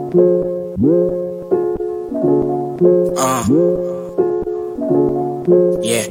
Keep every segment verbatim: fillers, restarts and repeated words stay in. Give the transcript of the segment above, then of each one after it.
Uh, yeah.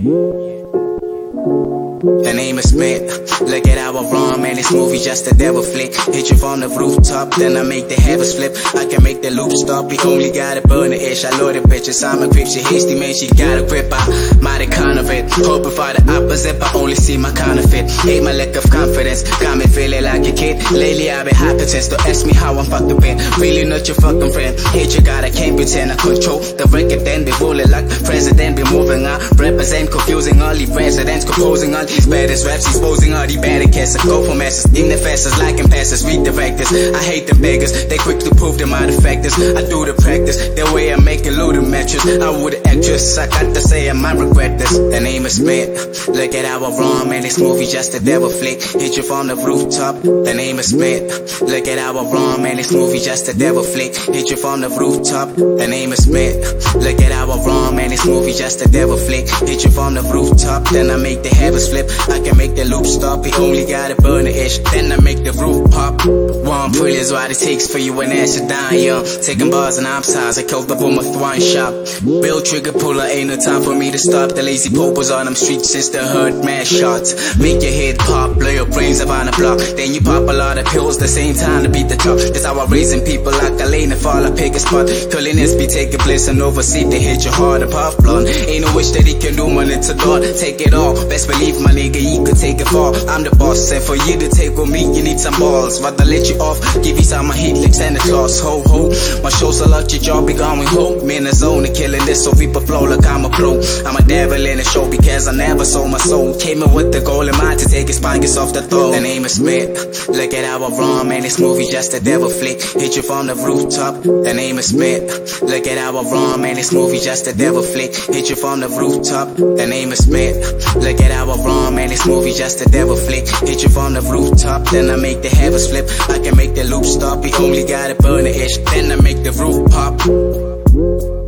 The name is Smith. Look at how I run, man. This movie just a devil flick. Hit you from the rooftop, then I make the heavens flip. I can make the loop stop. We only gotta burn the ish. I love the bitches. I'm a creep. She hasty, man. She got a grip. I might have kind of it. Hoping for the opposite, but only see my counterfeit. Hate my lack of confidence. Got me feeling like a kid. Lately I've been hypertense. Don't ask me how I'm fucked up in. Really not your fucking friend. Hate you, God. I can't pretend. I control the record, then be rolling like president. Be moving on. Represent, confusing all these residents, composing all these baddest raps, exposing all these bad cats. I go for masses, in the fastest, like and passes, redirectors. I hate the beggars, they quick to prove them my defectors. I do the practice, the way I make a load of matches. I would an actress, I got to say I might regret this. The name is Smith. Look at how I run, man. This movie just a devil flick. Hit you from the rooftop. The name is Smith. Look at how I run, man. This movie just a devil flick. Hit you from the rooftop. The name is Smith. Look at how I run, man. This movie just a devil flick. Hit you from the rooftop, then I make the heavens flip. I can make the loop stop, we only gotta burn the ish, then I make the roof pop. One pull is what it takes for you and answer down, young. Taking bars and I'm size, I killed the room with one shot. Bill trigger puller, ain't no time for me to stop. The lazy popers on them streets since the hood mass shots. Make your head pop, blow your brains up on the block. Then you pop a lot of pills, the same time to beat the clock. That's how I'm raising people like a lane and fall, I pick a spot. Calling S B, take a bliss and oversee, they hit your heart and puff blunt. Ain't no wish that he can do, man, it's a God. Take it all, best believe my nigga, you could take it far. I'm the boss, and for you to take with me, you need some balls. But I let you off, give you some of my heat licks and the claws. Ho ho, my show's a lot, your job be going home. Me in the zone, and killing this so people flow like I'm a pro. I'm a devil in the show because I never sold my soul. Came in with the goal in mind to take his spines off the throne. The name is Smith. Look at how I run, man. This movie just a devil flick. Hit you from the rooftop. The name is Smith. Look at how I run, man. This movie just a devil flick. Hit you from the rooftop. The name is Smith. Look at how I run, man. This movie just a devil flick. Hit you from the rooftop, then I make the heavens flip. I can make the loop stop. We only gotta burn the ish, then I make the roof pop.